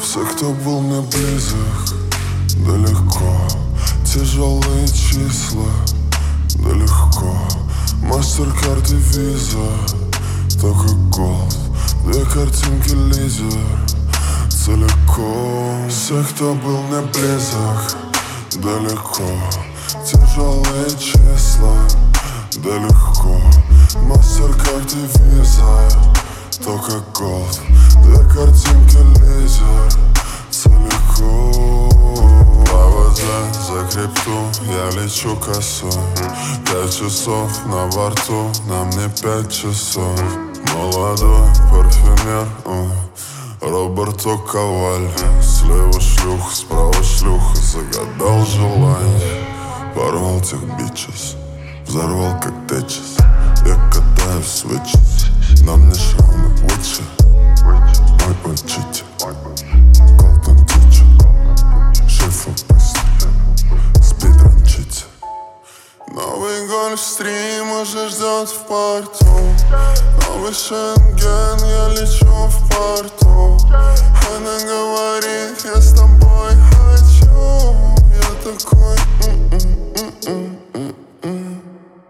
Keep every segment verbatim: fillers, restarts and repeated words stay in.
Все, кто был мне близок, далеко. Тяжелые числа, да легко. Мастеркард и виза, только голд. Две картинки лидер, целиком. Все, кто был мне близок, далеко. Тяжелые числа, да легко. Мастеркард и виза, только голд. Две картинки лидер, целиком. Повода за крипту, я лечу косой. Пять часов на борту, на мне пять часов. Молодой парфюмер, uh, Роберто Коваль. Слева шлюха, справа шлюха. Загадал желание, порвал тех бичес, взорвал как течес. Я катаю свитчес, на мне шрамы Уитча. Мой учитель, Колтон Тича. Шеф опасный, спидранчите. Новый гольфстрим уже ждет в порту. Новый Шенген, я лечу в порту. Она говорит, я с тобой хочу. Я такой м-м-м-м-м.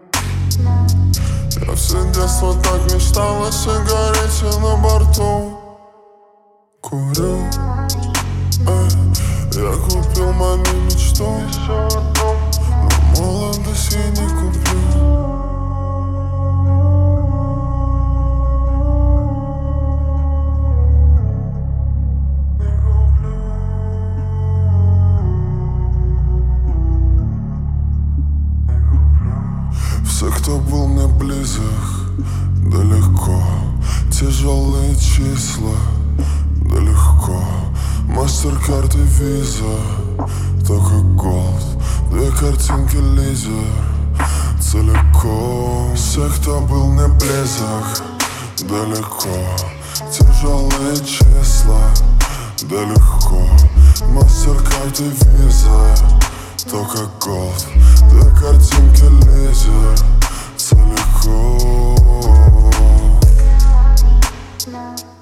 Я все детство так мечтал о сигарете на борту. Курю, эй, я купил маме мечту, но молодость я не куплю. Все, кто был мне близок, далеко. Тяжелые числа, да легко. Мастеркард и виза, только голд. Две картинки лидер, целиком. Все, кто был мне близок, далеко. Тяжелые числа, да легко. Мастеркард и виза, только голд. Две картинки лидер, целиком.